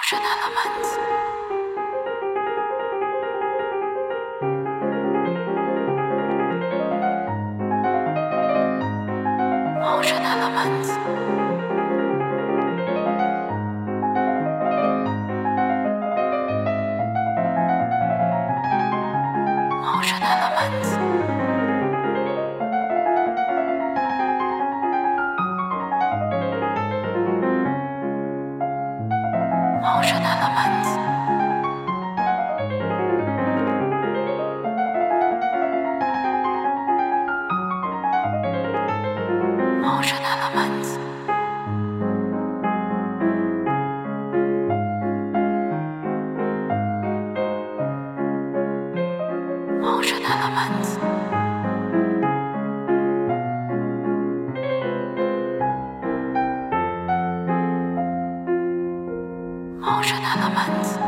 Emotional Elements. Emotional Elements. Emotional Elements. Emotional Elements. Emotional Elements. Emotional Elements. Emotional Elements.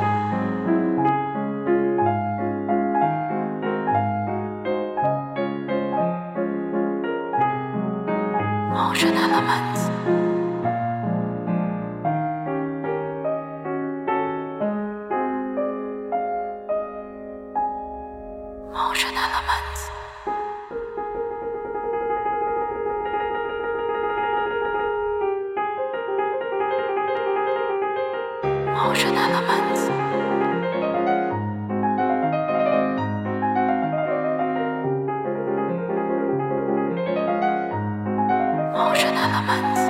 Emotional Elements. Emotional Elements. Emotional Elements. Emotional Elements.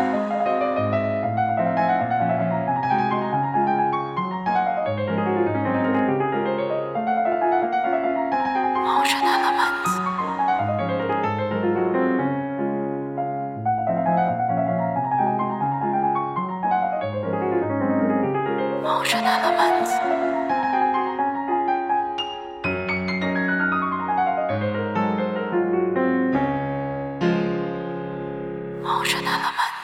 Emotional Elements. Emotional Elements. Emotional Elements.